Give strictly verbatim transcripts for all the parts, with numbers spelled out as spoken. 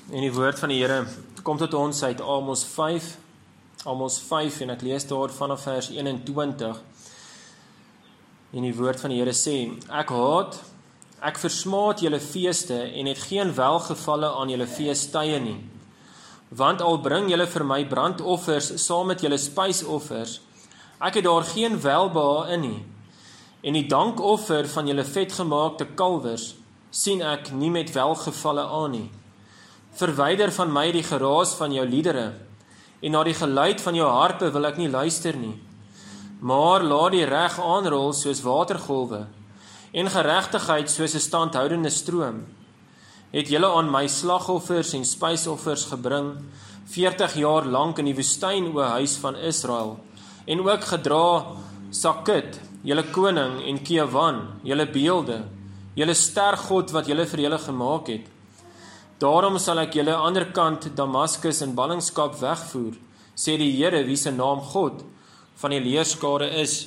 En die woord van die Here kom tot ons uit Amos vyf, Amos vyf, en ek lees daar vanaf vers eenentwintig. En die woord van die Here sê, ek haat, ek versmaad julle feeste en het geen welgevalle aan julle feestydde nie. Want al bring julle vir my brandoffers saam met julle spysoffers, ek het daar geen welbehae in nie. En die dankoffer van julle vetgemaakte kalwers sien ek nie met welgevalle aan nie. Verwyder van my die geraas van jou liedere, en na die geluid van jou harpe wil ek nie luister nie. Maar laat die reg aanrol soos watergolwe, en geregtigheid soos 'n standhoudende stroom. Het julle aan my slagoffers en spysoffers gebring, veertig jaar lank in die woestyn, o huis van Israel, en ook gedra Sakut, julle koning, en Kewan, julle beelde, julle stergod wat julle vir julle gemaak het. Daarom sal ek julle ander kant Damaskus in ballingskap wegvoer, sê die Here wie se naam God van die leerskare is.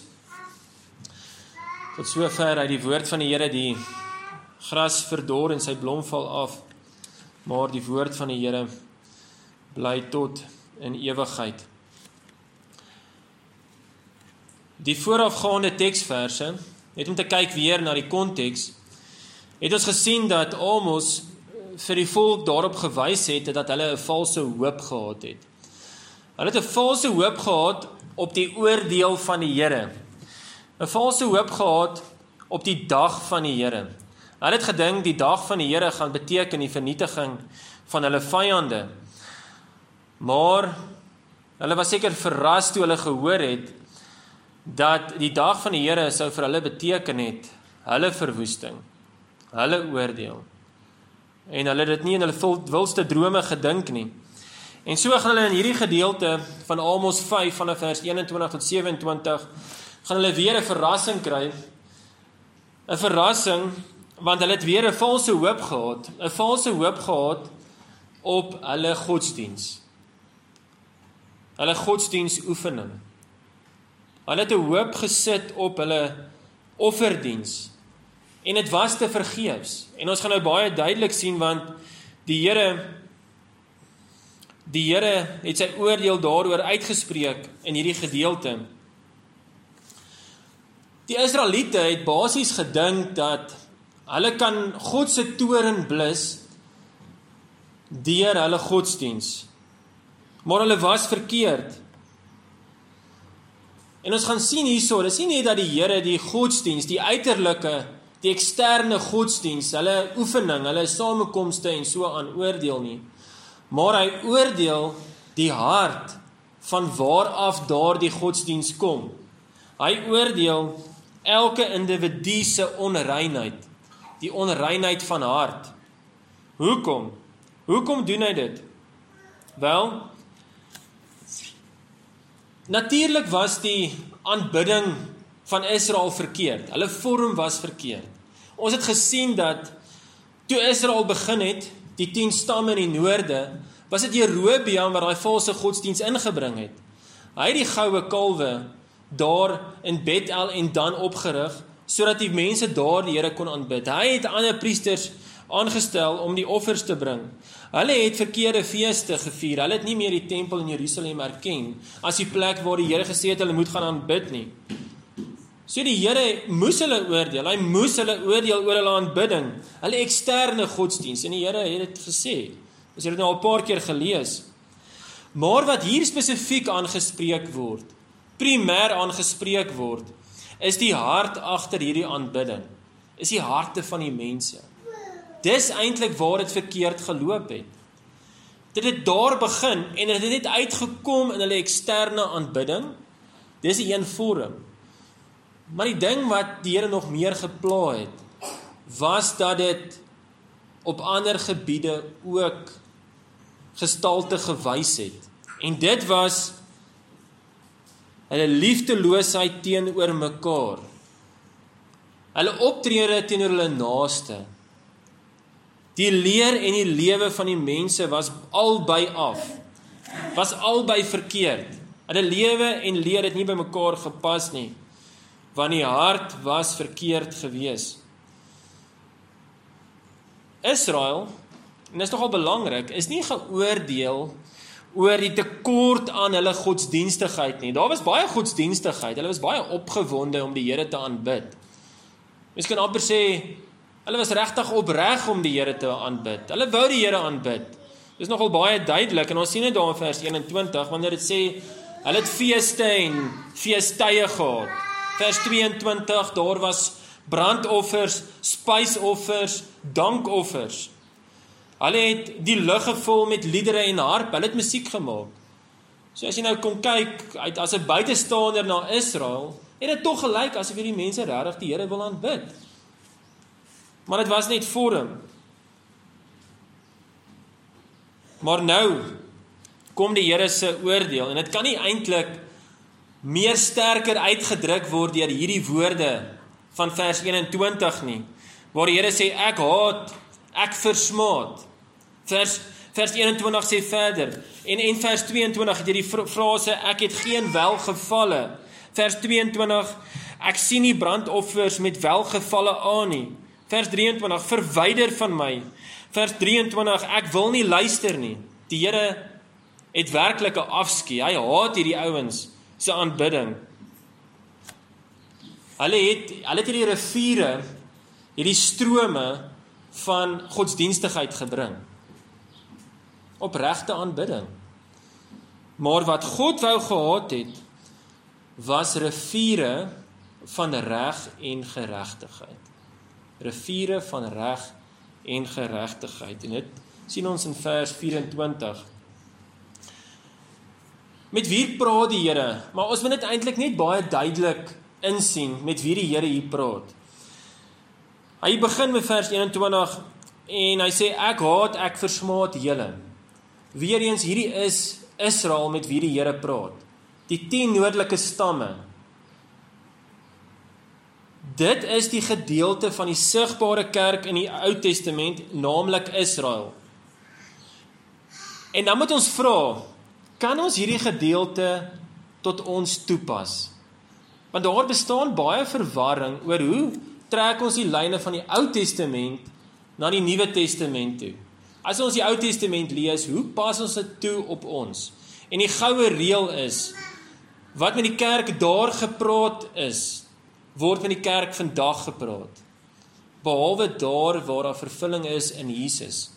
Tot sover uit die woord van die Here. Die gras verdor en sy blom val af, maar die woord van die Here bly tot in ewigheid. Die voorafgaande teksverse, net om te kyk weer na die konteks, het ons gesien dat Amos vir die volk daarop gewys het dat hulle 'n valse hoop gehad het. Hulle het 'n valse hoop gehad op die oordeel van die Here. 'n Valse hoop gehad op die dag van die Here. Hulle het gedink die dag van die Here gaan beteken die vernietiging van hulle vyande. Maar hulle was seker verras toe hulle gehoor het dat die dag van die Here sou vir hulle beteken het hulle verwoesting, hulle oordeel. En hulle het dit nie in hulle wildste drome gedink nie. En so gaan hulle in hierdie gedeelte van Amos vyf vanaf vers eenentwintig tot sewenentwintig gaan hulle weer 'n verrassing kry. 'n Verrassing want hulle het weer 'n valse hoop gehad, 'n valse hoop gehad op hulle godsdiens. Hulle godsdiensoefening. Hulle het 'n hoop gesit op hulle offerdiens. En dit was te vergeefs. En ons gaan nou baie duidelik sien, want die Here die Here het sy oordeel daaroor uitgespreek in hierdie gedeelte. Die Israeliete het basies gedink dat hulle kan God se toorn blus deur hulle godsdiens. Maar hulle was verkeerd. En ons gaan sien hierso, dis nie net dat die Here die godsdiens, die uiterlike, die eksterne godsdiens, hulle oefening, hulle samekomste en so aan oordeel nie. Maar hy oordeel die hart van waaraf daardie godsdiens kom. Hy oordeel elke individu se onreinheid, die onreinheid van hart. Hoekom? Hoekom doen hy dit? Wel, natuurlik was die aanbidding van Israel verkeerd. Hulle vorm was verkeerd. Ons het gesien dat toe Israel begin het, die tien stamme in die noorde, was dit Jerobeam wat daai valse godsdiens ingebring het. Hy het die goue kalwe daar in Bethel en Dan opgerig, sodat die mense daar die Here kon aanbid. Hy het ander priesters aangestel om die offers te bring. Hulle het verkeerde feeste gevier. Hulle het nie meer die tempel in Jerusalem erken as die plek waar die Here gesê het hulle moet gaan aanbid nie. So die Here moes hulle oordeel. Hy moes hulle oordeel oor hulle aanbidding, hulle eksterne godsdiens. En die Here het dit gesê. Ons het dit nou al 'n paar keer gelees. Maar wat hier spesifiek aangespreek word, primêr aangespreek word, is die hart agter hierdie aanbidding. Is die harte van die mense. Dis eintlik waar dit verkeerd geloop het. Dit het daar begin en dit het net uitgekom in hulle eksterne aanbidding. Dis die een vorm. Maar die ding wat die Here nog meer gepla het, was dat dit op ander gebiede ook gestalte gewys het. En dit was hulle liefdeloosheid teenoor mekaar. Hulle optrede teenoor hulle naaste. Die leer en die lewe van die mense was albei af. Was albei verkeerd. Hulle lewe en leer het nie by mekaar gepas nie, want die hart was verkeerd gewees. Israel, en dit is nogal belangrik, is nie geoordeel oor die tekort aan hulle godsdienstigheid nie. Daar was baie godsdienstigheid, hulle was baie opgewonde om die Here te aanbid. Mens kan amper sê, hulle was regtig opreg om die Here te aanbid. Hulle wou die Here aanbid. Dit is nogal baie duidelik, en ons sien dit daar in vers eenentwintig, wanneer dit sê, hulle het feeste en feestuie gehad. Vers tweeëntwintig, daar was brandoffers, spysoffers, dankoffers. Hulle het die lug gevul met liedere en harp, hulle het musiek gemaak. So as jy nou kom kyk, uit as 'n buitestander na Israel, het dit tog gelyk asof hierdie mense regtig die Here wil aanbid. Maar dit was net vorm. Maar nou kom die Here se oordeel, en dit kan nie eintlik meer sterker uitgedruk word deur hierdie woorde van vers eenentwintig nie, waar die Here sê, ek haat, ek versmaad. Vers, vers eenentwintig sê verder, en, en vers tweeëntwintig het jy die frase, ek het geen welgevalle. Vers tweeëntwintig, ek sien nie brandoffers met welgevalle aan nie. Vers drieëntwintig, verwyder van my. Vers drieëntwintig, ek wil nie luister nie. Die Here het werklik 'n afskeid. Hy haat hierdie ouens se aanbidding. Hulle het, hulle het hierdie riviere, hierdie strome van godsdienstigheid gebring. Opregte aanbidding. Maar wat God wou gehad het, was riviere van reg en geregtigheid. Riviere van reg en geregtigheid. En dit sien ons in vers vyf-en-twintig. Met wie praat die Here? Maar ons moet dit eintlik net baie duidelik insien met wie die Here hier praat. Hy begin met vers eenentwintig en hy sê, ek haat, ek versmaad julle. Weereens, hierdie is Israel met wie die Here praat. Die tien noordelike stamme. Dit is die gedeelte van die sigbare kerk in die Ou Testament, naamlik Israel. En dan moet ons vra, kan ons hierdie gedeelte tot ons toepas? Want daar bestaan baie verwarring oor hoe trek ons die lyne van die Ou Testament na die Nuwe Testament toe. As ons die Ou Testament lees, hoe pas ons dit toe op ons? En die goue reël is, wat met die kerk daar gepraat is, word met die kerk vandag gepraat. Behalwe daar waar daar vervulling is in Jesus.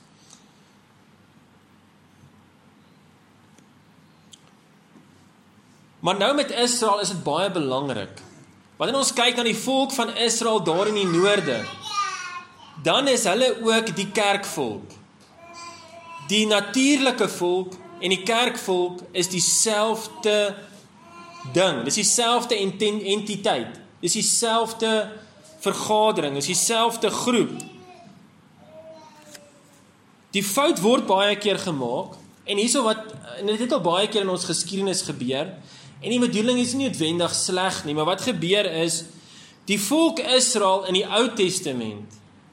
Maar nou met Israel is dit baie belangrik. Wanneer ons kyk na die volk van Israel daar in die noorde, dan is hulle ook die kerkvolk. Die natuurlike volk en die kerkvolk is dieselfde ding. Dis dieselfde entiteit. Dis dieselfde vergadering, dis dieselfde groep. Die fout word baie keer gemaak, en hierso wat, en dit het al baie keer in ons geskiedenis gebeur, en die bedoeling is nie noodwendig sleg nie, maar wat gebeur is, die volk Israel in die Ou Testament,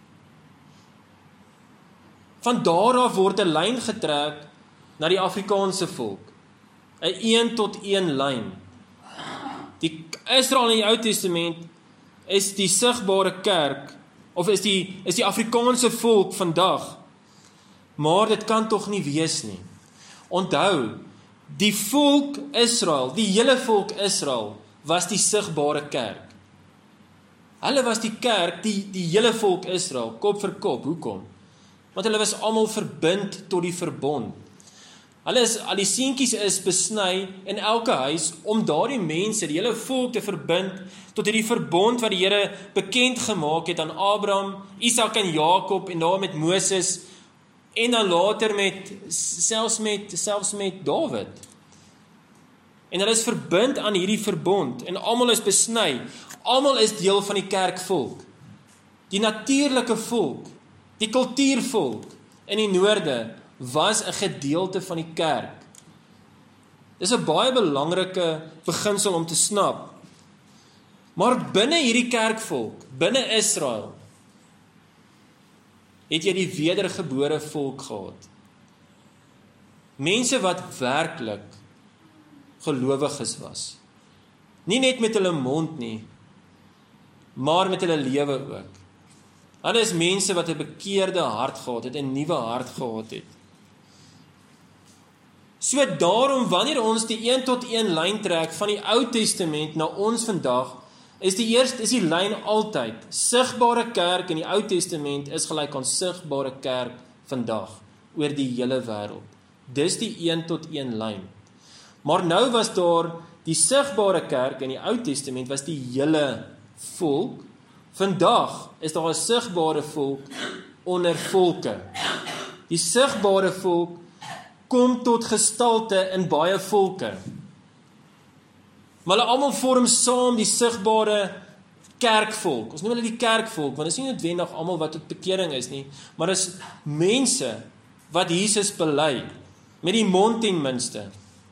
van daar af word 'n lyn getrek na die Afrikaanse volk. 'n een tot een lyn. Die Israel in die Ou Testament is die sigbare kerk, of is die, is die Afrikaanse volk vandag, maar dit kan tog nie wees nie. Onthou, die volk Israel, die hele volk Israel, was die sigbare kerk. Hulle was die kerk, die, die hele volk Israel, kop vir kop. Hoekom? Want hulle was almal verbind tot die verbond. Hulle is, al die seentjies is besny in elke huis, om daardie mense, die hele volk te verbind, tot hierdie verbond wat die Here bekend gemaak het aan Abraham, Isak en Jakob, en daar met Moses, en dan later met, selfs met, selfs met Dawid. En hulle is verbind aan hierdie verbond, en almal is besny, almal is deel van die kerkvolk. Die natuurlike volk, die kultuurvolk in die noorde, was 'n gedeelte van die kerk. Dis 'n baie belangrike beginsel om te snap. Maar binne hierdie kerkvolk, binne Israel, het jy die wedergebore volk gehad. Mense wat werklik gelowiges was. Nie net met hulle mond nie, maar met hulle lewe ook. Hulle is mense wat 'n bekeerde hart gehad het, 'n nuwe hart gehad het. So daarom, wanneer ons die een tot een lyn trek van die Ou Testament na ons vandag, is die eerste, is die lyn altyd, sigbare kerk in die Ou Testament is gelyk aan sigbare kerk vandag, oor die hele wêreld. Dis die een tot een lyn. Maar nou was daar die sigbare kerk in die Ou Testament, was die hele volk. Vandag is daar 'n sigbare volk onder volke. Die sigbare volk kom tot gestalte in baie volke. Maar hulle almal vorm saam die sigbare kerkvolk. Ons noem hulle die kerkvolk, want dit is nie noodwendig almal wat tot bekering is nie, maar dit is mense wat Jesus bely, met die mond ten minste.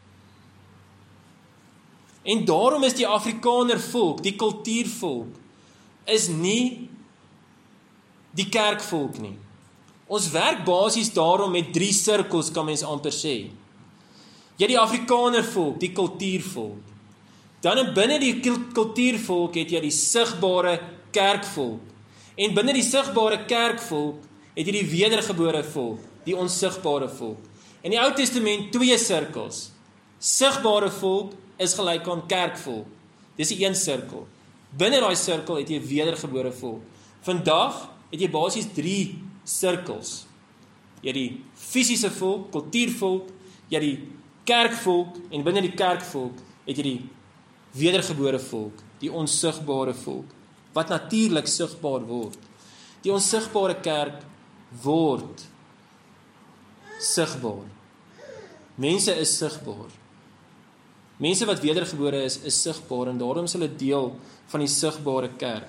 En daarom is die Afrikaner volk, die kultuurvolk, is nie die kerkvolk nie. Ons werk basies daarom met drie sirkels, kan mens amper sê. Jy het die Afrikaner volk, die kultuurvolk. Dan binne die kultuurvolk het jy die sigbare kerkvolk. En binne die sigbare kerkvolk het jy die wedergebore volk, die onsigbare volk. In die Ou Testament twee sirkels. Sigbare volk is gelyk aan kerkvolk. Dis die een sirkel. Binne daai sirkel het jy wedergebore volk. Vandag het jy basies drie sirkels. Jy het die fisiese volk, kultuurvolk, jy het die kerkvolk, en binne die kerkvolk het jy die wedergebore volk, die onsigbare volk, wat natuurlik sigbaar word. Die onsigbare kerk word sigbaar. Mense is sigbaar. Mense wat wedergebore is, is sigbaar, en daarom is hulle deel van die sigbare kerk.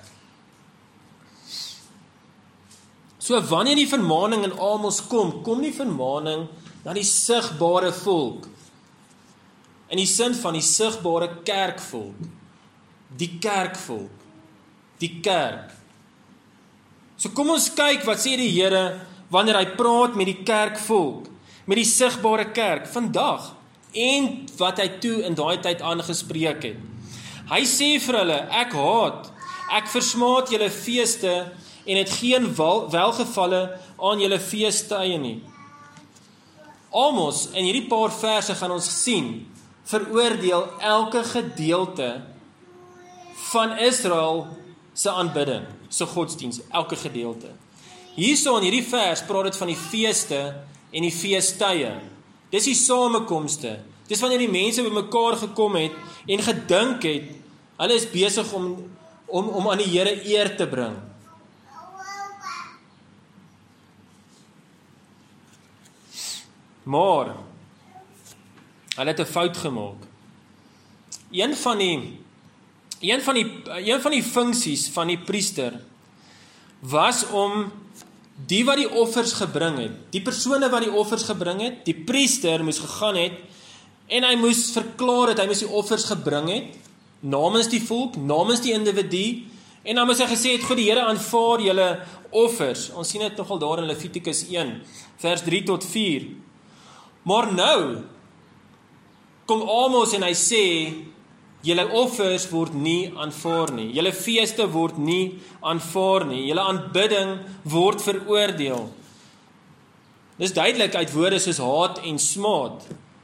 So wanneer die vermaning in Amos kom, kom die vermaning na die sigbare volk, in die sin van die sigbare kerkvolk, die kerkvolk, die kerk. So kom ons kyk wat sê die Here wanneer hy praat met die kerkvolk, met die sigbare kerk vandag, en wat hy toe in daai tyd aangespreek het. Hy sê vir hulle, ek haat, ek versmaad julle feeste en het geen wel, welgevalle aan julle feestuie nie. Amos, in hierdie paar verse gaan ons sien, veroordeel elke gedeelte van Israel se aanbidding, se godsdiens, elke gedeelte. Hierso in hierdie vers praat dit van die feeste en die feestuie. Dis die samekomste. Dis wanneer die mense bymekaar gekom het en gedink het, hulle is besig om, om, om aan die Here eer te bring. Maar, hulle het 'n fout gemaak. Een van die, een van die, een van die funksies van die priester was om die wat die offers gebring het, die persone wat die offers gebring het, die priester moes gegaan het, en hy moes verklaar het, hy moes die offers gebring het, namens die volk, namens die individu, en dan moes hy gesê het, goed, die Here aanvaar julle offers. Ons sien dit nogal daar in Levitikus een, vers drie tot vier. Maar nou, kom Amos en hy sê, julle offers word nie aanvaar nie, julle feeste word nie aanvaar nie, julle aanbidding word veroordeel. Dis duidelik uit woorde soos haat en smaad.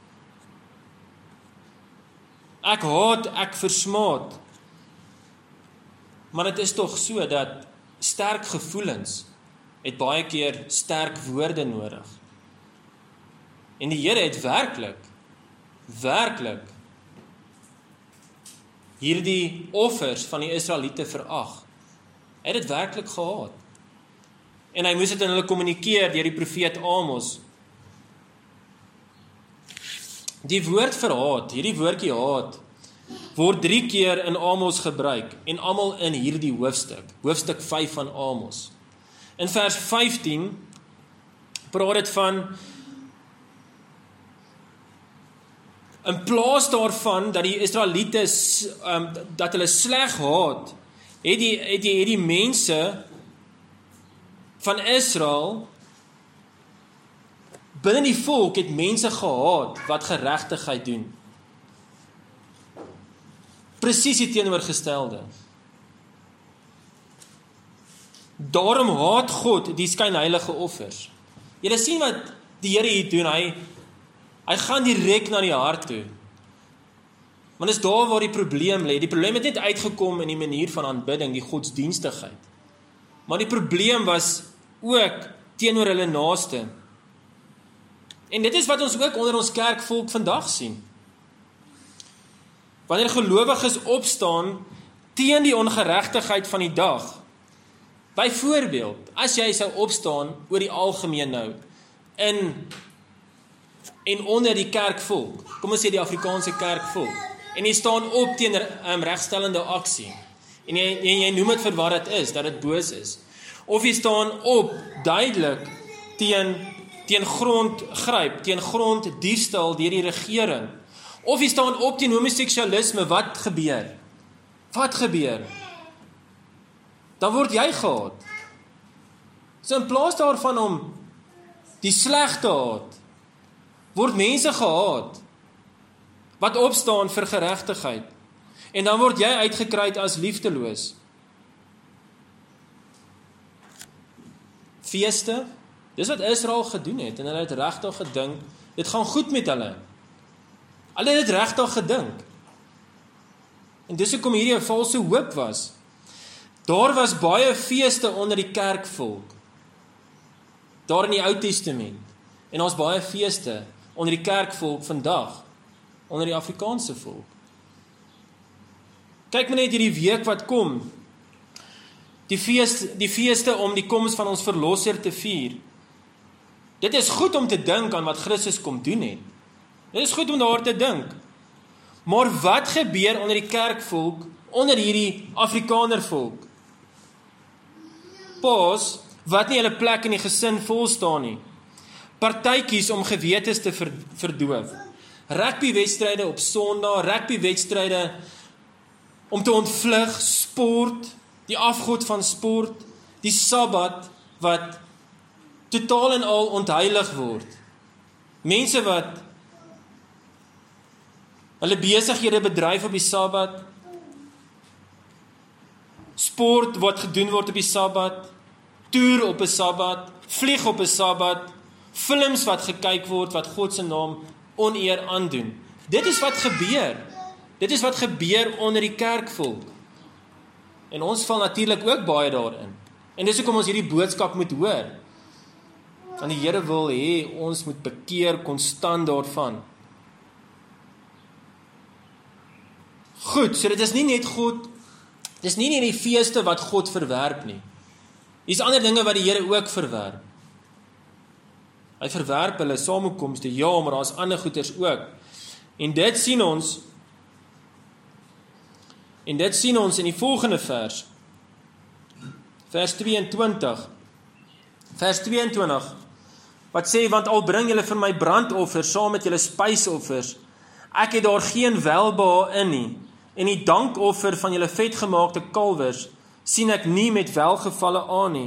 Ek haat, ek versmaad. Maar dit is tog so dat sterk gevoelens het baie keer sterk woorde nodig. En die Here het werklik, werklik hierdie offers van die Israeliete verag. Hy het dit werklik gehaat. En hy moes dit aan hulle kommunikeer deur die profeet Amos. Die woord vir haat, hierdie woordjie haat, word drie keer in Amos gebruik, en almal in hierdie hoofstuk, hoofstuk vyf van Amos. In vers vyftien praat dit van, in plaas daarvan dat die Israeliete um, dat hulle sleg haat, het die, het die, het die mense van Israel binne die volk het mense gehaat wat geregtigheid doen. Presies die teenoorgestelde. Daarom haat God die skynheilige offers. Julle sien wat die Here hier doen, hy, hy gaan direk na die hart toe. Want is daar waar die probleem lê. Die probleem het net uitgekom in die manier van aanbidding, die godsdienstigheid. Maar die probleem was ook teenoor hulle naaste. En dit is wat ons ook onder ons kerkvolk vandag sien. Wanneer gelowiges opstaan teen die ongeregtigheid van die dag. Byvoorbeeld, as jy sou opstaan oor die algemeen nou, in en onder die kerkvolk, kom ons sê die Afrikaanse kerkvolk, en jy staan op teen um, regstellende aksie, en jy, jy, jy noem dit vir wat dit is, dat dit boos is, of jy staan op duidelik teen, teen grondgryp, teen gronddiefstal deur die regering, of jy staan op teen homoseksualisme, wat gebeur? Wat gebeur? Dan word jy gehaat. So in plaas daarvan om die sleg te haat, word mense gehaat, wat opstaan vir geregtigheid. En dan word jy uitgekry as liefdeloos. Feeste, dis wat Israel gedoen het, en hulle het regtig gedink, dit gaan goed met hulle. Hulle het regtig gedink. En dis hoekom hierdie 'n valse hoop was. Daar was baie feeste onder die kerkvolk. Daar in die Ou Testament. En ons baie feeste onder die kerkvolk vandag. Onder die Afrikaanse volk. Kyk maar net hierdie week wat kom. Die feest, die feeste om die koms van ons verlosser te vier. Dit is goed om te dink aan wat Christus kom doen het. Dit is goed om daar te dink. Maar wat gebeur onder die kerkvolk, onder hierdie Afrikanervolk? Paas, wat nie hulle plek in die gesin vol staan nie. Partytjies om gewetes te verdoof. Rugbywedstryde op Sondag, rugbywedstryde om te ontvlug, sport, die afgod van sport, die Sabbat wat totaal en al ontheilig word. Mense wat hulle besighede bedryf op die Sabbat, sport wat gedoen word op die Sabbat, toer op 'n Sabbat, vlieg op 'n Sabbat, films wat gekyk word wat God se naam oneer aandoen. Dit is wat gebeur. Dit is wat gebeur onder die kerkvolk. En ons val natuurlik ook baie daarin. En dis hoekom ons hierdie boodskap moet hoor. Want die Here wil hê ons moet bekeer konstant daarvan. Goed, so dit is nie net God, dit is nie net die feeste wat God verwerp nie. Hier's ander dinge wat die Here ook verwerp. Hy verwerp hulle samekomste, ja, maar daar's ander goeders ook. En dit sien ons, en dit sien ons in die volgende vers, vers tweeëntwintig, vers tweeëntwintig, wat sê, want al bring julle vir my brandoffers, saam met julle spysoffers, ek het daar geen welbehae in nie, en die dankoffer van julle vetgemaakte kalwers, sien ek nie met welgevalle aan nie.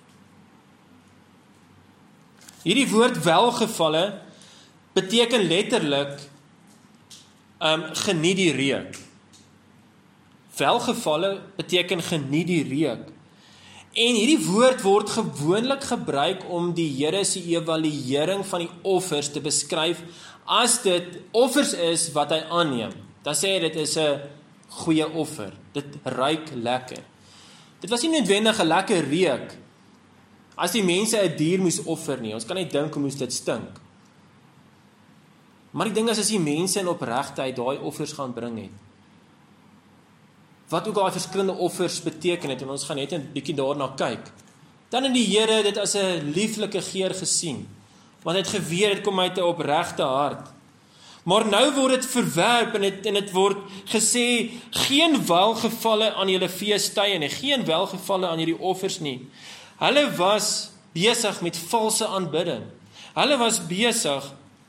Hierdie woord welgevalle beteken letterlik um, geniet die reuk. Welgevalle beteken geniet die reuk. En hierdie woord word gewoonlik gebruik om die Here se evaluering van die offers te beskryf as dit offers is wat hy aanneem. Dan sê hy dit is 'n goeie offer. Dit ruik lekker. Dit was nie noodwendig 'n lekker reuk as die mense 'n dier moes offer nie. Ons kan net dink hoe moes dit stink. Maar die ding is as die mense in opregtheid daai offers gaan bring het. Wat ook al die verskillende offers beteken het, en ons gaan net 'n bietjie daarna kyk. Dan het die Here dit as 'n lieflike geur gesien. Want hy het geweet dit kom uit 'n opregte hart. Maar nou word dit verwerp en dit en dit word gesê geen welgevalle aan julle feestydde nie, geen welgevalle aan hierdie offers nie. Hulle was besig met valse aanbidding. Hulle was besig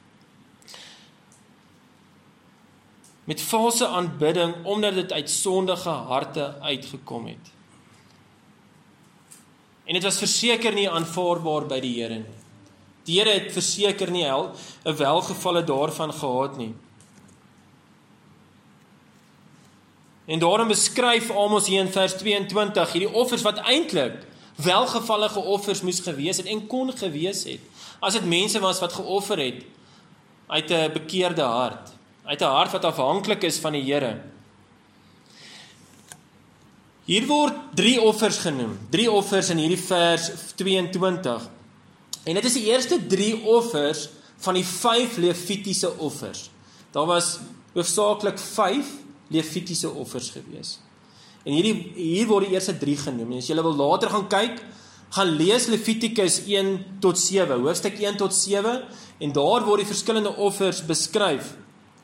met valse aanbidding omdat dit uit sondige harte uitgekom het. En dit was verseker nie aanvaarbaar by die Here nie. Die Here het verseker nie 'n welgevalle daarvan gehad nie. En daarom beskryf Amos hier in vers tweeëntwintig hierdie offers wat eintlik welgevallige offers moes gewees het en kon gewees het, as dit mense was wat geoffer het uit 'n bekeerde hart, uit 'n hart wat afhanklik is van die Here. Hier word drie offers genoem, drie offers in hierdie vers tweeëntwintig. En dit is die eerste drie offers van die vyf Levitiese offers. Daar was hoofsaaklik vyf Levitiese offers gewees. En hierdie, hier word die eerste drie genoem. En as julle wil later gaan kyk, gaan lees Levitikus een tot sewe, hoofstuk een tot sewe, en daar word die verskillende offers beskryf.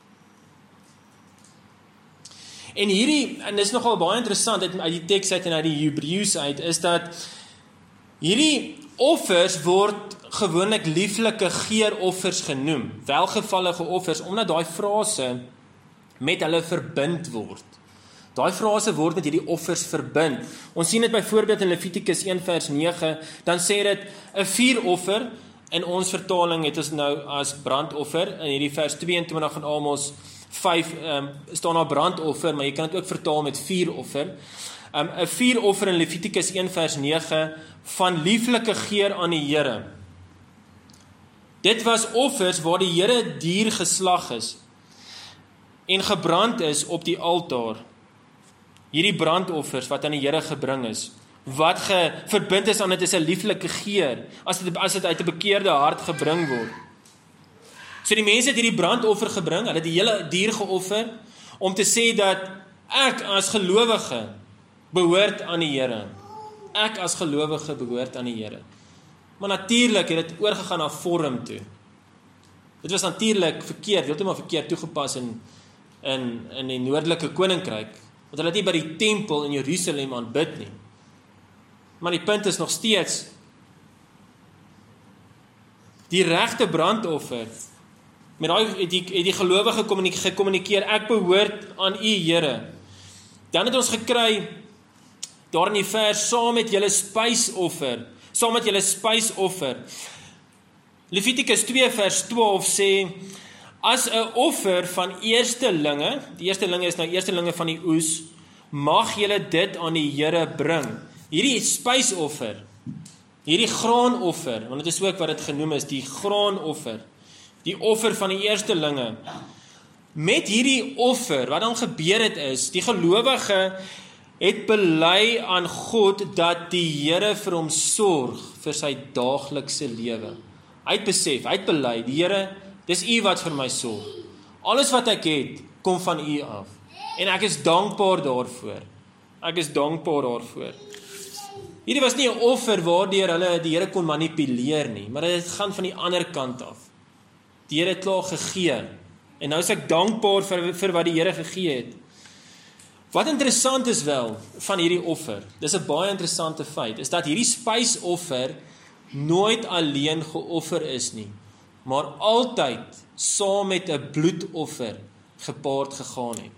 En hierdie, en dit is nogal baie interessant uit, uit die teks uit en uit die Hebreëus uit, is dat hierdie offers word gewoonlik lieflike geeroffers genoem, welgevallige offers, omdat daai frase met hulle verbind word. Daai frase word met hierdie offers verbind. Ons sien dit byvoorbeeld in Levitikus een vers nege, dan sê dit 'n vuuroffer, in ons vertaling het ons nou as brandoffer, in hierdie vers tweeëntwintig van Amos vyf um, staan daar brandoffer, maar jy kan dit ook vertaal met vuuroffer. Um, 'n vuuroffer in Levitikus een vers nege van lieflike geur aan die Here. Dit was offers waar die Here dier geslag is en gebrand is op die altaar. Hierdie brandoffers wat aan die Here gebring is, wat ge, verbind is aan dit is 'n lieflike geur, as dit, as dit uit 'n bekeerde hart gebring word. So die mense het hierdie brandoffer gebring, hulle het die hele dier geoffer, om te sê dat ek as gelowige behoort aan die Here. Ek as gelowige behoort aan die Here. Maar natuurlik het dit oorgegaan na vorm toe. Dit was natuurlik verkeerd, heeltemal verkeerd toegepas in, in, in die noordelike koninkryk, want hulle het nie by die tempel in Jerusalem aanbid nie. Maar die punt is nog steeds, die regte brandoffer, met daai het die, het die gelowige gekommunikeer, ek behoort aan U Here. Dan het ons gekry, daar in die vers, saam met julle spysoffer, saam met julle spysoffer. Levitikus twee vers twaalf sê, as 'n offer van eerstelinge, die eerstelinge is nou eerstelinge van die oes, mag julle dit aan die Here bring. Hierdie spysoffer, hierdie graanoffer, want dit is ook wat dit genoem is, die graanoffer, die offer van die eerstelinge. Met hierdie offer, wat dan gebeur het is, die gelowige het bely aan God dat die Here vir hom sorg vir sy daaglikse lewe. Hy het besef, hy het bely, die Here, dis U wat vir my sorg. Alles wat ek het, kom van U af. En ek is dankbaar daarvoor. Ek is dankbaar daarvoor. Hierdie was nie 'n offer waardeur hulle die Here kon manipuleer nie, maar dit gaan van die ander kant af. Die Here het klaar gegee. En nou is ek dankbaar vir, vir wat die Here gegee het. Wat interessant is wel van hierdie offer, dis 'n baie interessante feit, is dat hierdie spysoffer nooit alleen geoffer is nie, maar altyd saam met 'n bloedoffer gepaard gegaan het.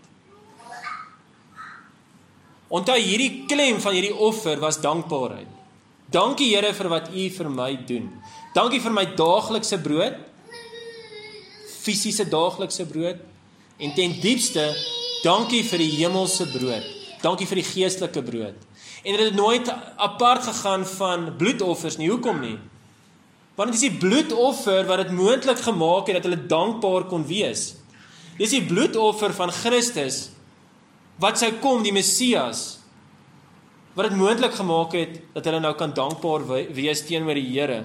Onthou, hierdie klem van hierdie offer was dankbaarheid. Dankie Here vir wat U vir my doen. Dankie vir my daaglikse brood, fisiese daaglikse brood, en ten diepste, dankie vir die hemelse brood. Dankie vir die geestelike brood. En dit het nooit apart gegaan van bloedoffers nie. Hoekom nie? Want dit is die bloedoffer wat dit moontlik gemaak het dat hulle dankbaar kon wees. Dit is die bloedoffer van Christus wat sou kom, die Messias, wat dit moontlik gemaak het dat hulle nou kan dankbaar wees teenoor die Here.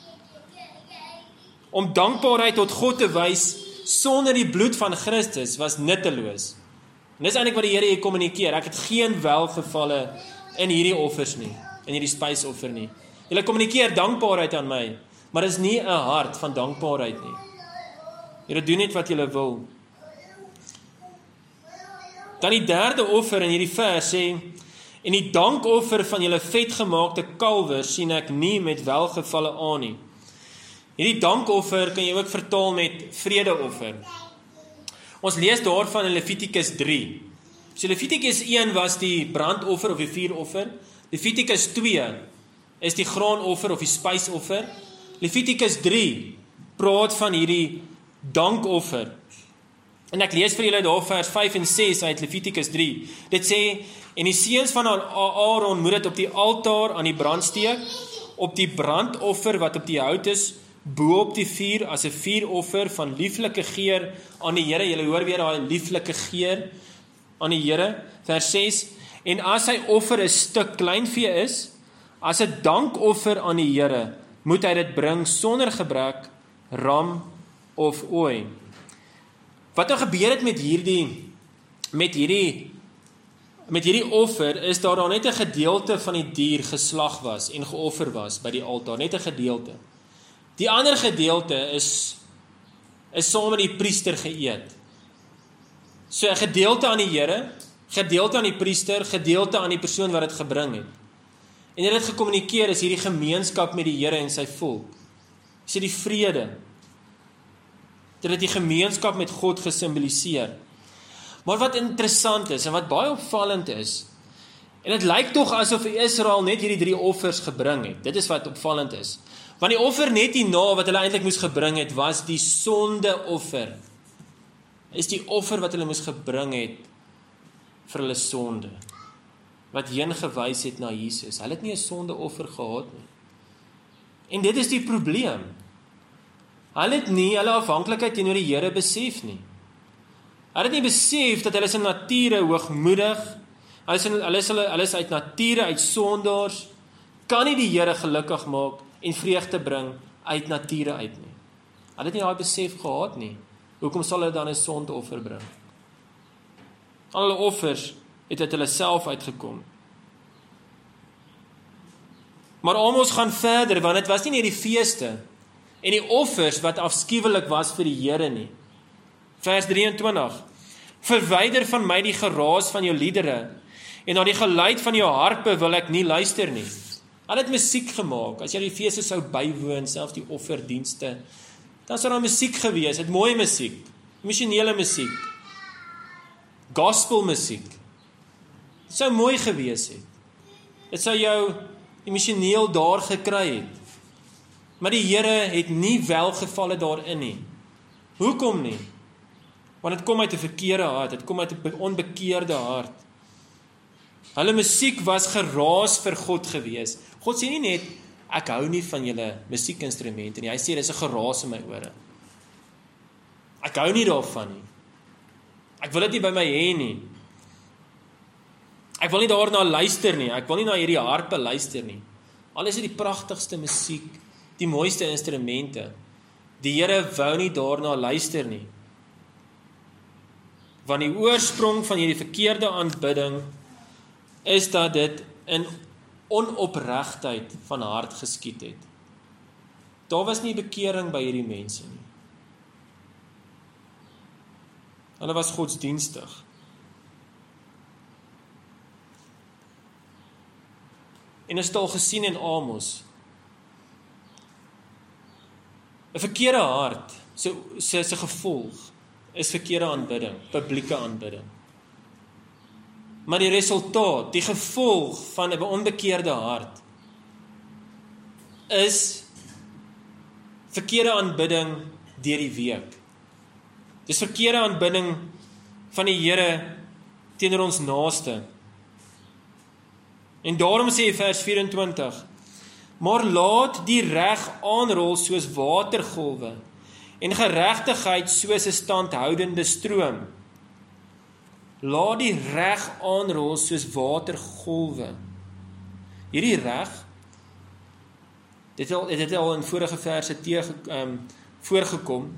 Om dankbaarheid tot God te wys sonder die bloed van Christus was nutteloos. En dis eintlik wat die Here hier kommunikeer. Ek het geen welgevalle in hierdie offers nie, in hierdie spysoffer nie. Julle kommunikeer dankbaarheid aan my, maar dis nie 'n hart van dankbaarheid nie. Julle doen net wat julle wil. Dan die derde offer in hierdie vers sê, en die dankoffer van julle vetgemaakte kalwers sien ek nie met welgevalle aan nie. Hierdie dankoffer kan jy ook vertaal met vredeoffer. Ons lees daarvan in Levitikus drie. So Levitikus een was die brandoffer of die vuuroffer. Levitikus twee is die graanoffer of die spysoffer. Levitikus drie praat van hierdie dankoffer. En ek lees vir julle daar vers vyf en ses uit Levitikus drie. Dit sê, en die seuns van Aaron moet dit op die altaar aan die brand steek, op die brandoffer wat op die hout is, bo op die vuur as 'n vuuroffer van lieflike geur aan die Here. Julle hoor weer daai lieflike geur aan die Here. Vers ses, en as sy offer 'n stuk kleinvee is, as 'n dankoffer aan die Here, moet hy dit bring sonder gebrek, ram of ooi. Wat nou gebeur het met hierdie met hierdie met hierdie offer is daar dan net 'n gedeelte van die dier geslag was en geoffer was by die altaar, net 'n gedeelte. Die ander gedeelte is is saam met die priester geëet. So 'n gedeelte aan die Here, gedeelte aan die priester, gedeelte aan die persoon wat dit gebring het. En dit het gekommunikeer is hierdie gemeenskap met die Here en sy volk. Is dit die vrede? Dit het die gemeenskap met God gesimboliseer. Maar wat interessant is en wat baie opvallend is, en dit lyk tog asof Israel net hierdie drie offers gebring het. Dit is wat opvallend is. Want die offer net hierna wat hulle eintlik moes gebring het, was die sondeoffer. Is die offer wat hulle moes gebring het vir hulle sonde. Wat heen gewys het na Jesus. Hulle het nie 'n sondeoffer gehad nie. En dit is die probleem. Hulle het nie hulle afhanklikheid teenoor die Here besef nie. Hulle het nie besef dat hulle is in nature hoogmoedig. Hulle is, hulle is, hulle is uit nature, uit sondaars. Kan nie die Here gelukkig maak en vreugde bring uit nature uit nie. Hulle het nie daai besef gehad nie. Hoekom sal hulle dan 'n sondeoffer bring? Al hulle offers het uit hulle self uitgekom. Maar Amos gaan verder, want dit was nie net die feeste en die offers wat afskuwelik was vir die Here nie. Vers drieëntwintig. Verwyder van my die geraas van jou liedere en na die geluid van jou harpe wil ek nie luister nie. Hulle het musiek gemaak. As jy die feeste sou bywoon, selfs die offerdienste, dan sou daar musiek gewees, het mooi musiek, emosionele musiek, gospel musiek. Dit sou mooi gewees het. Dit sou jou emosioneel daar gekry het. Maar die Here het nie welgevalle daarin nie. Hoekom nie? Want dit kom uit 'n verkeerde hart, dit kom uit 'n onbekeerde hart. Hulle musiek was geraas vir God gewees. God sê nie net, ek hou nie van julle musiekinstrumente nie. Hy sê, dis 'n geraas in my ore. Ek hou nie daarvan nie. Ek wil dit nie by my hê nie. Ek wil nie daarna luister nie. Ek wil nie na hierdie harpe luister nie. Al is dit die pragtigste musiek, die mooiste instrumente. Die Here wou nie daarna luister nie. Want die oorsprong van hierdie verkeerde aanbidding is dat dit in onopregtheid van hart geskied het. Daar was nie bekering by hierdie mense nie. Hulle was godsdienstig. En is dit al gesien in Amos. 'n Verkeerde hart, sy, sy, sy gevolg, is verkeerde aanbidding, publieke aanbidding. Maar die resultaat, die gevolg van 'n onbekeerde hart, is verkeerde aanbidding deur die week. Dis verkeerde aanbidding van die Here teenoor ons naaste. En daarom sê vers vyf-en-twintig, maar laat die reg aanrol soos watergolwe en geregtigheid soos 'n standhoudende stroom. Laat die reg aanrol soos watergolwe. Hierdie reg, dit het, dit het al in vorige verse tee, um, voorgekom,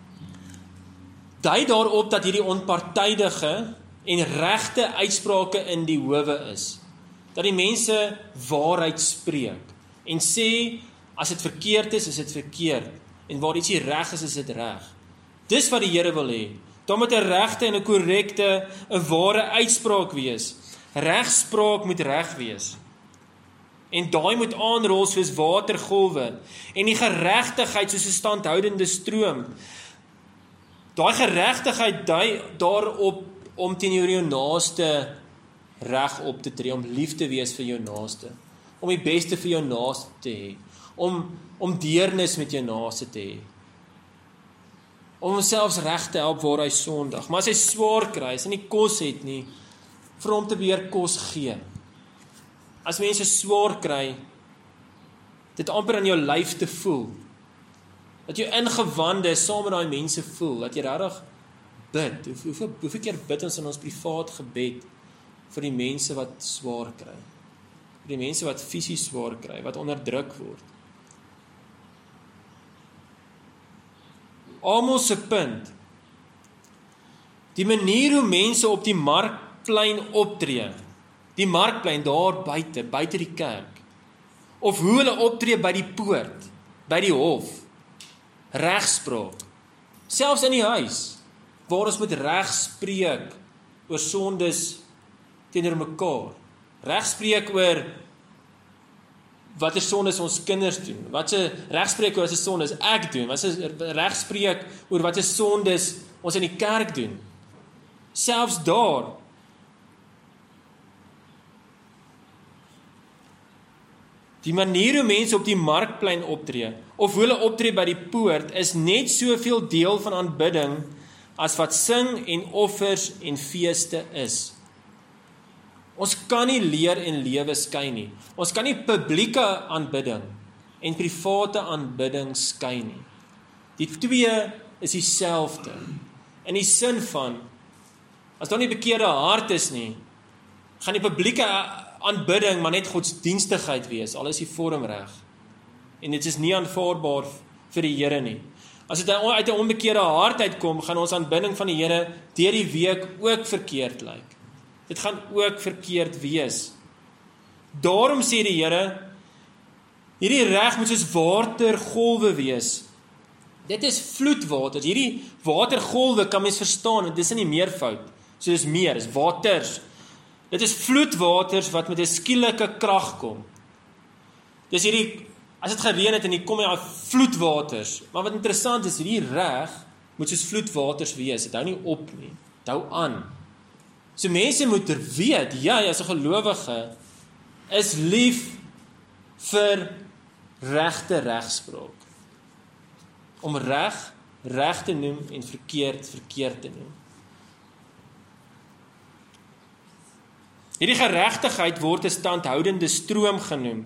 dui daarop dat hierdie onpartydige en regte uitsprake in die howe is. Dat die mense waarheid spreek en sê, as dit verkeerd is, is dit verkeerd. En waar iets nie reg is, is dit reg. Dis wat die Here wil hê. Daar moet 'n regte en 'n korrekte, 'n ware uitspraak wees. Regspraak moet reg wees. En daai moet aanrol soos watergolwe. En die geregtigheid soos 'n standhoudende stroom. Daai geregtigheid dui daarop om teenoor jou naaste reg op te tree, om lief te wees vir jou naaste, om die beste vir jou naaste te hê, om, om deernis met jou naaste te hê, om homself reg te help waar hy sondig. Maar as hy swaar kry, as hy nie kos het nie, vir hom te weer kos gee. As mense swaar kry, dit amper in jou lyf te voel. Dat jou ingewande saam met daai mense voel, dat jy regtig bid. Hoe, hoeveel, hoeveel keer bid ons in ons privaat gebed vir die mense wat swaar kry? Vir die mense wat fisies swaar kry, wat onderdruk word. Amos se punt, die manier hoe mense op die markplein optree, die markplein daar buite, buite die kerk, of hoe hulle optree by die poort, by die hof, regspraak, selfs in die huis, waar ons moet regspreek oor sondes teenoor mekaar, regspreek oor wat is sondes ons kinders doen, wat se regspreek oor wat is sondes ek doen, wat is regspreek oor wat is sondes ons in die kerk doen, selfs daar, die manier hoe mense op die markplein optree, of hoe hulle optree by die poort, is net soveel deel van aanbidding, as wat sing en offers en feeste is. Ons kan nie leer en lewe skei nie. Ons kan nie publieke aanbidding en private aanbidding skei nie. Die twee is dieselfde. In die sin van, as daar nie bekeerde hart is nie, gaan die publieke aanbidding maar net godsdienstigheid wees, al is die vorm reg. En dit is nie aanvaarbaar vir die Here nie. As dit uit 'n onbekeerde hart uitkom, gaan ons aanbidding van die Here deur die week ook verkeerd lyk. Dit gaan ook verkeerd wees. Daarom sê die Here, hierdie reg moet soos watergolwe wees. Dit is vloedwater. Hierdie watergolwe kan mens verstaan, dit is in die meervoud. So dis meer, dis waters. Dit is vloedwaters wat met 'n skielike krag kom. Dis hierdie, as dit gereën het en hier kom jy al vloedwaters. Maar wat interessant is, hierdie reg moet soos vloedwaters wees. Dit hou nie op nie. Dit hou aan. So mense moet weet, jy as 'n gelowige is lief vir regte regspraak. Om reg, reg te noem en verkeerd, verkeerd te noem. Hierdie geregtigheid word 'n standhoudende stroom genoem.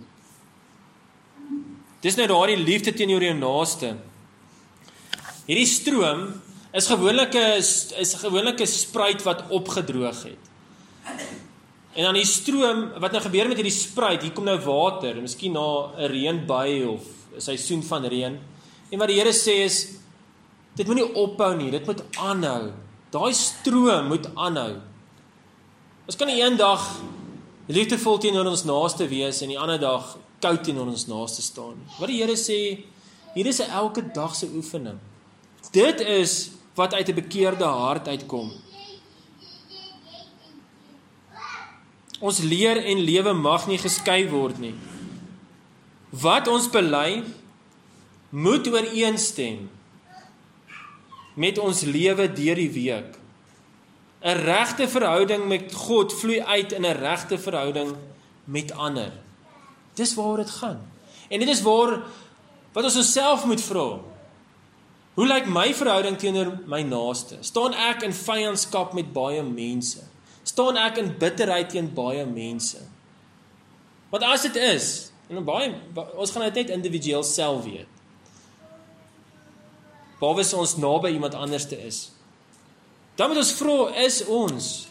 Dis nou daardie liefde teenoor jou naaste. Hierdie stroom is gewoonlik 'n is gewoonlik 'n spruit wat opgedroog het. En dan die stroom, wat nou gebeur met hierdie spruit, hier kom nou water, miskien na 'n reënbui of 'n seisoen van reën. En wat die Here sê is, dit moet nie ophou nie, dit moet aanhou. Daai stroom moet aanhou. Ons kan nie een dag liefdevol teenoor ons naaste wees en die ander dag koud teenoor ons naaste staan. Wat die Here sê, hier is 'n elke dag se oefening. Dit is wat uit 'n bekeerde hart uitkom. Ons leer en lewe mag nie geskei word nie. Wat ons bely, moet ooreenstem met ons lewe deur die week. 'n Regte verhouding met God vloei uit in 'n regte verhouding met ander. Dis waaroor dit gaan. En dit is waar wat ons onsself moet vra. Hoe lyk my verhouding teenoor my naaste? Staan ek in vyandskap met baie mense? Staan ek in bitterheid teen baie mense? Want as dit is, en baie, ons gaan dit net individueel self weet. Behalwe as ons naby iemand anderste is. Dan moet ons vra, is ons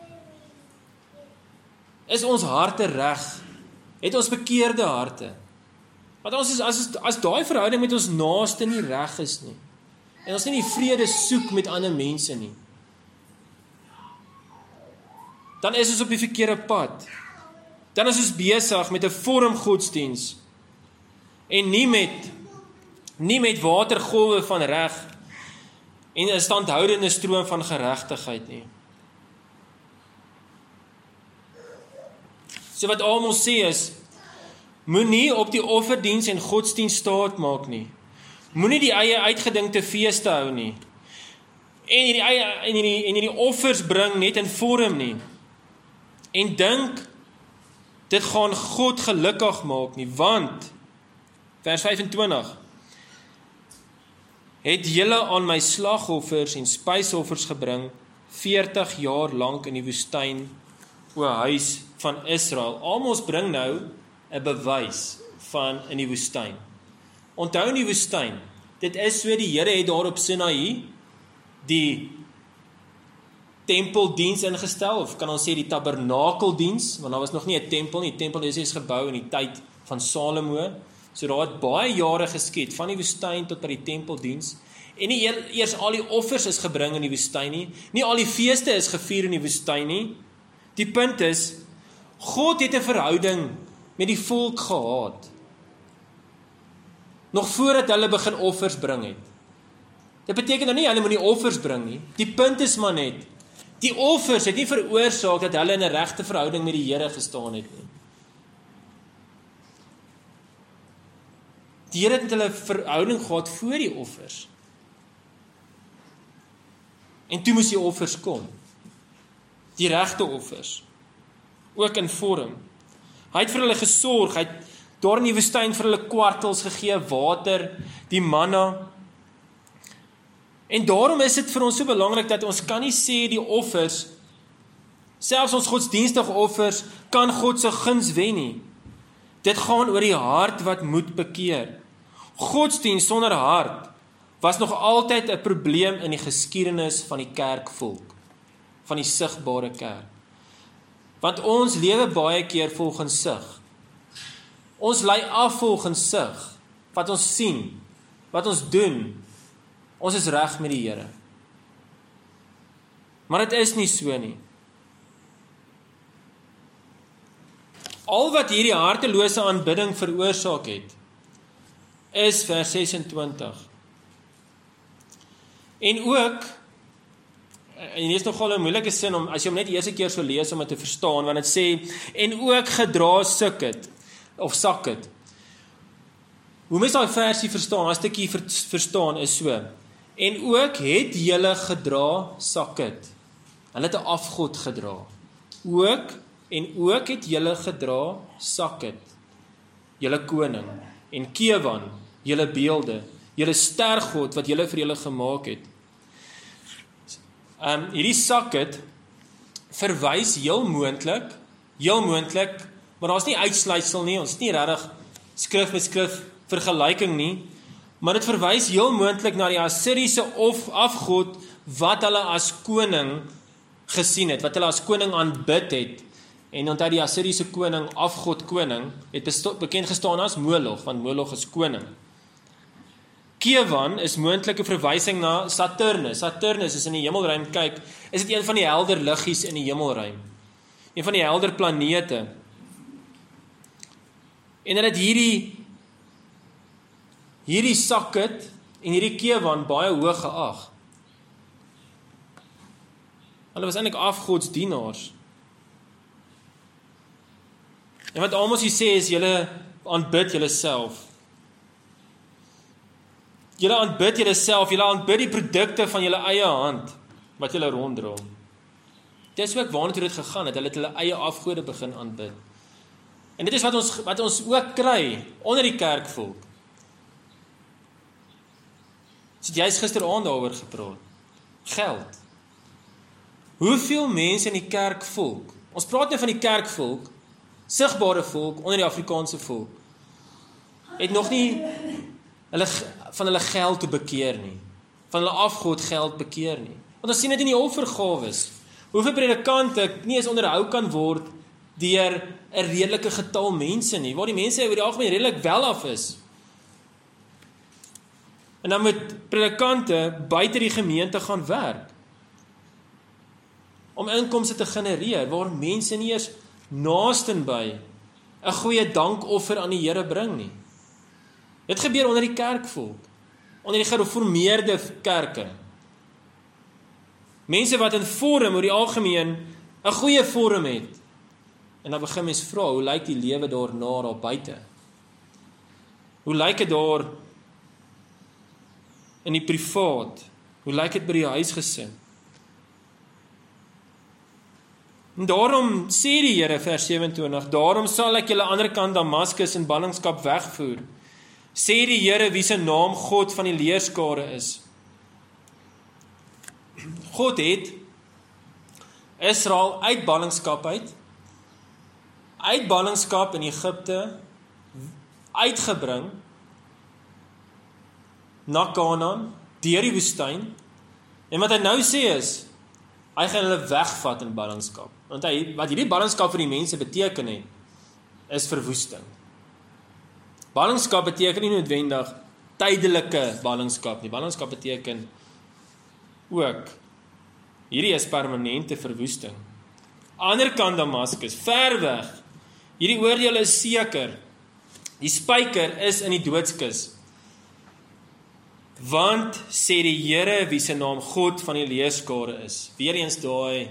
is ons harte reg? Het ons bekeerde harte? Want ons is, as, as daai verhouding met ons naaste nie reg is nie, en ons nie die vrede soek met ander mense nie, dan is ons op die verkeerde pad. Dan is ons besig met 'n vorm godsdiens, en nie met, nie met watergolwe van reg, en 'n standhoudende stroom van geregtigheid nie. So wat Amos sê is, moenie op die offerdiens en godsdienst staat maak nie. Moenie die eie uitgedinkte feeste hou nie. En hierdie eie en hierdie en hierdie offers bring net in vorm nie. En dink dit gaan God gelukkig maak nie, want vers vyf en twintig het julle aan my slagoffers en spysoffers gebring, veertig jaar lank in die woestyn, o huis van Israel. Almal bring nou 'n bewys van in die woestyn. Onthou in die woestyn, dit is so die Here het daar op Sinaï die tempeldiens ingestel, of kan ons sê die tabernakeldiens, want daar was nog nie 'n tempel nie, die tempel is eers gebou in die tyd van Salomo, so daar het baie jare geskied, van die woestyn tot by die tempeldiens, en nie eers al die offers is gebring in die woestyn nie, nie al die feeste is gevier in die woestyn nie. Die punt is, God het 'n verhouding met die volk gehad, nog voordat hulle begin offers bring het. Dit beteken nou nie hulle moet nie offers bring nie, die punt is maar net, die offers het nie veroorsaak dat hulle in 'n regte verhouding met die Here gestaan het nie. Die Here het met hulle verhouding gehad voor die offers. En toe moes die offers kom. Die regte offers. Ook in vorm. Hy het vir hulle gesorg, hy het daar in die woestyn vir hulle kwartels gegee, water, die manna. En daarom is dit vir ons so belangrik dat ons kan nie sê die offers, selfs ons godsdienstige offers, kan God se guns wen nie. Dit gaan oor die hart wat moet bekeer. Godsdienst sonder hart was nog altyd 'n probleem in die geskiedenis van die kerkvolk, van die sigbare kerk. Want ons lewe baie keer volgens sig. Ons lei af volgens sig, wat ons sien, wat ons doen. Ons is reg met die Here. Maar dit is nie so nie. Al wat hierdie hartelose aanbidding veroorsaak het, is vers sesentwintig. En ook, en hier is nogal 'n moeilike sin, om, as jy hom net die eerste keer so lees om dit te verstaan, want dit sê, en ook gedra sukket, of sakket. Hoe mens daai versie verstaan, as stukkie verstaan is so, en ook het julle gedra sakket, hulle het 'n afgod gedra, ook, en ook het julle gedra sakket, julle koning, en Kewan, julle beelde, julle stergod, wat julle vir julle gemaak het. Um, hierdie sakket verwys heel moontlik, heel moontlik, maar daar is nie uitsluitsel nie, ons het nie regtig skrif met skrif vergelyking nie, maar dit verwys heel moontlik na die Assiriese of afgod, wat hulle as koning gesien het, wat hulle as koning aanbid het, en onthou die Assiriese koning, afgod koning, het bekend gestaan as Moloch, want Moloch is koning. Kewan is moontlik 'n verwysing na Saturnus. Saturnus is in die hemelruim kyk, is dit een van die helder liggies in die hemelruim. Een van die helder planete. En hulle het hierdie hierdie sakket en hierdie Kewan baie hoog geag. Hulle was eintlik afgodsdienaars. En wat Amos hier sê is, julle aanbid julle self. Julle aanbid julle self, julle aanbid die produkte van julle eie hand, wat julle ronddra. Dit is ook waarna toe dit gegaan het, hulle het hulle eie afgode begin aanbid. En dit is wat ons, wat ons ook kry, onder die kerkvolk. Ons het juist gisteraand daaroor gepraat. Geld. Hoeveel mense in die kerkvolk, ons praat nou van die kerkvolk, sigbare volk, onder die Afrikaanse volk, het nog nie hulle, van hulle geld te bekeer nie, van hulle afgod geld bekeer nie. Want ons sien dit in die offergawes, hoeveel predikante nie eens onderhou kan word deur 'n redelike getal mense nie, waar die mense oor die algemeen redelik wel af is. En dan moet predikante buite die gemeente gaan werk, om inkomste te genereer, waar mense nie eers naastenby 'n goeie dankoffer aan die Here bring nie. Dit gebeur onder die kerkvolk, onder die gereformeerde kerke. Mense wat in vorm oor die algemeen 'n goeie vorm het. En dan begin mens vra, hoe lyk die lewe daarna daar buite? Hoe lyk dit daar in die privaat? Hoe lyk dit by die huisgesin? En daarom sê die Here vers sewentwintig, daarom sal ek julle ander kant Damaskus in ballingskap wegvoer, Sê die Here wie se naam God van die leerskare is. God het Israel uit ballingskap uit, uit ballingskap in Egipte uitgebring na Kanaan, deur die woestyn, en wat hy nou sê is, hy gaan hulle wegvat in ballingskap. Want hy, wat hierdie ballingskap vir die mense beteken het, is verwoesting. Ballingskap beteken nie noodwendig tydelike ballingskap nie. Ballingskap beteken ook, hierdie is permanente verwoesting. Ander kant Damaskus, ver weg, hierdie oordeel is seker, die spyker is in die doodskus. Want, sê die Here wie se naam God van die leerskare is, weer eens daai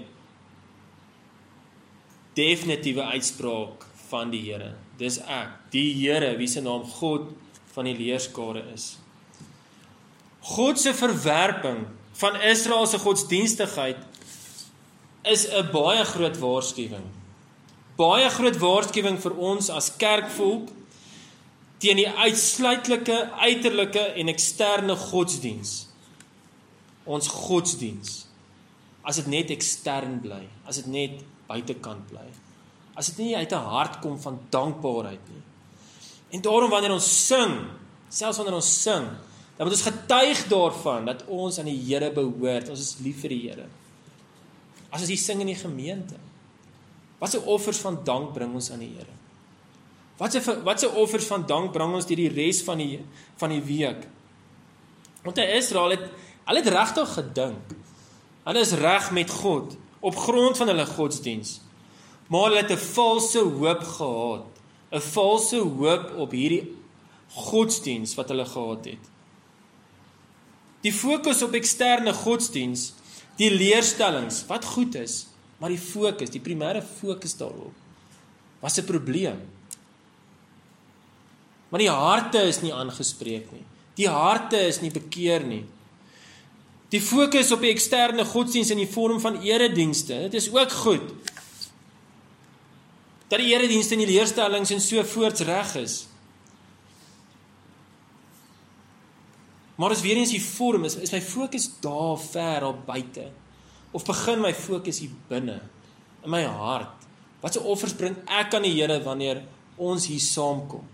definitiewe uitspraak van die Here. Dis ek, die Here wie se naam God van die leerskare is. God se verwerping van Israel se godsdienstigheid is 'n baie groot waarskuwing. Baie groot waarskuwing vir ons as kerkvolk teen die uitsluitlike, uiterlike en eksterne godsdiens. Ons godsdiens. As dit net ekstern bly, as dit net buitekant bly. As dit nie uit 'n hart kom van dankbaarheid nie. En daarom wanneer ons sing, selfs wanneer ons sing, dan moet ons getuig daarvan dat ons aan die Here behoort, ons is lief vir die Here. As ons hier sing in die gemeente, wat se offers van dank bring ons aan die Here? Wat se wat se offers van dank bring ons deur die res van die van die week? Want Israel het hulle het regtig gedink. Hulle is reg met God op grond van hulle godsdiens. Maar hulle het 'n valse hoop gehad, 'n valse hoop op hierdie godsdiens wat hulle gehad het. Die fokus op eksterne godsdiens, die leerstellings, wat goed is, maar die fokus, die primêre fokus daarop, was 'n probleem. Maar die harte is nie aangespreek nie. Die harte is nie bekeer nie. Die fokus op die eksterne godsdiens in die vorm van eredienste, dit is ook goed. Dat die eredienste en die leerstellings en so voorts reg is. Maar as weer eens die vorm is, is my fokus daar ver op buite. Of begin my fokus hier binne, in my hart. Wat se offers bring ek aan die Here wanneer ons hier saamkom?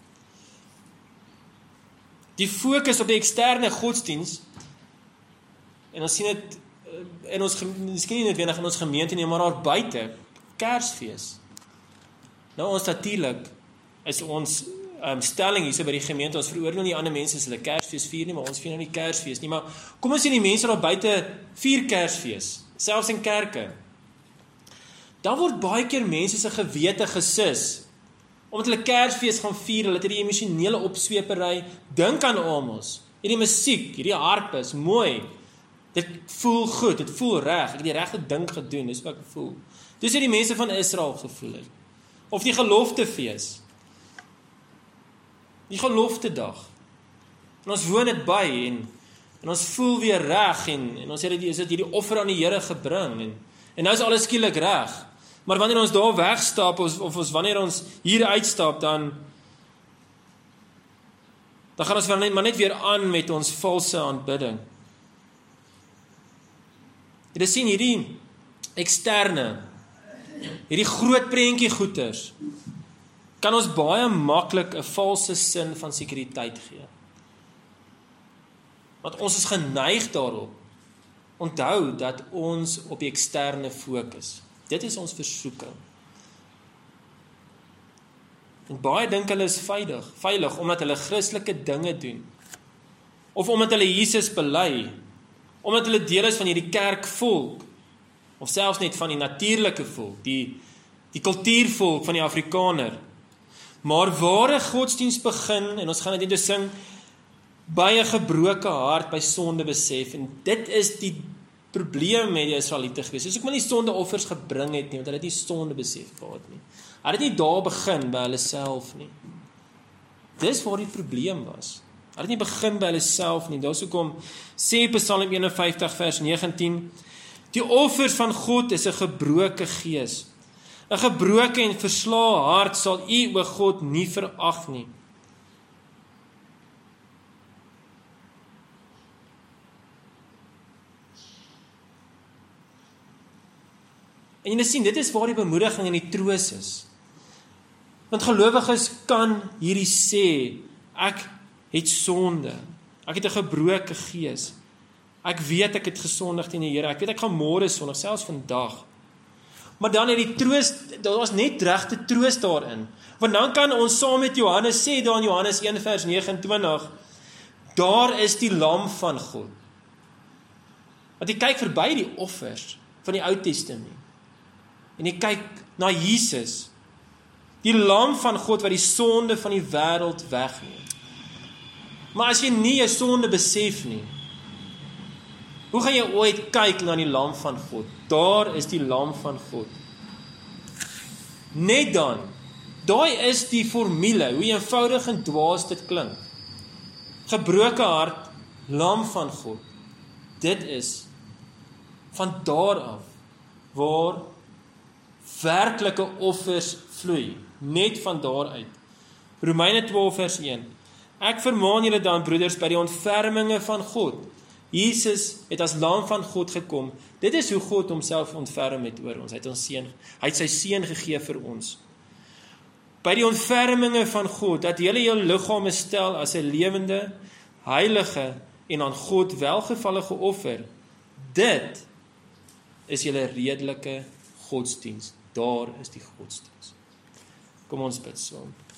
Die fokus op die eksterne godsdiens, en ons sien dit in ons, miskien nie noodwendig in ons gemeente nie, maar daar buite, Kersfees. Nou ons natuurlik, is ons um, stelling hier so by die gemeente, ons veroordeel nie ander mense as hulle Kersfees vier nie, maar ons vier nou nie Kersfees nie, maar kom ons sien die mense daar buite vier Kersfees, selfs in kerke. Dan word baie keer mense se gewete gesis, omdat hulle Kersfees gaan vier, hulle het hierdie emosionele opsweepery, dink aan Amos, hierdie musiek, hierdie harp is mooi, dit voel goed, dit voel reg, ek het die regte ding gedoen, dis wat ek voel. Dis hoe die mense van Israel gevoel het. Of die geloftefees, die geloftedag, en ons woon dit by, en, en ons voel weer reg, en, en ons het dit, is dit hierdie offer aan die Here gebring, en, en nou is alles skielik reg, maar wanneer ons daar wegstap, of, of ons, wanneer ons hier uitstap, dan, dan gaan ons wel net, maar net weer aan met ons valse aanbidding. Jy sien hierdie eksterne, hierdie groot prentjie goeters, kan ons baie maklik 'n valse sin van sekuriteit gee. Want ons is geneig daarop. Onthou dat ons op die eksterne fokus. Dit is ons versoeking. En baie dink hulle is veilig, veilig omdat hulle Christelike dinge doen. Of omdat hulle Jesus bely, omdat hulle deel is van hierdie kerkvolk, of selfs net van die natuurlike volk, die, die kultuurvolk van die Afrikaner. Maar ware godsdiens begin, en ons gaan dit net sing, by 'n gebroke hart, by sonde besef, en dit is die probleem met die Israeliete gewees. Dis ook maar nie sondeoffers gebring het nie, want hulle het nie sonde besef gehad nie. Hulle het nie daar begin by hulle self nie. Dis waar die probleem was. Hulle het nie begin by hulle self nie. Daar's hoekom sê Psalm een en vyftig vers negentien, die offers van God is 'n gebroke gees. 'n Gebroke en verslae hart sal U, o God, nie verag nie. En julle sien, dit is waar die bemoediging en die troos is. Want gelowiges kan hierdie sê, ek het sonde, ek het 'n gebroke gees, ek weet ek het gesondig teen die Here, ek weet ek gaan môre sondig, selfs vandag. Maar dan het die troos, daar was net regte troos daarin. Want dan kan ons saam met Johannes sê, daar in Johannes een vers vyf nege, daar is die lam van God. Want jy kyk verby die offers van die Ou Testament, en jy kyk na Jesus, die lam van God wat die sonde van die wêreld wegneem. Maar as jy nie jou sonde besef nie, hoe gaan jy ooit kyk na die lam van God? Daar is die lam van God. Net dan, daai is die formule, hoe eenvoudig en dwaas dit klink. Gebroke hart, lam van God. Dit is van daar af waar werklike offers vloei, net van daar uit. Romeine twaalf vers een. Ek vermaan julle dan, broeders, by die ontferminge van God. Jesus het as lam van God gekom. Dit is hoe God homself ontferm het oor ons. Hy het ons seun, hy het sy seun gegee vir ons. By die ontferminge van God, dat julle jou liggame stel as 'n lewende, heilige en aan God welgevallige offer. Dit is julle redelike godsdiens. Daar is die godsdiens. Kom ons bid saam.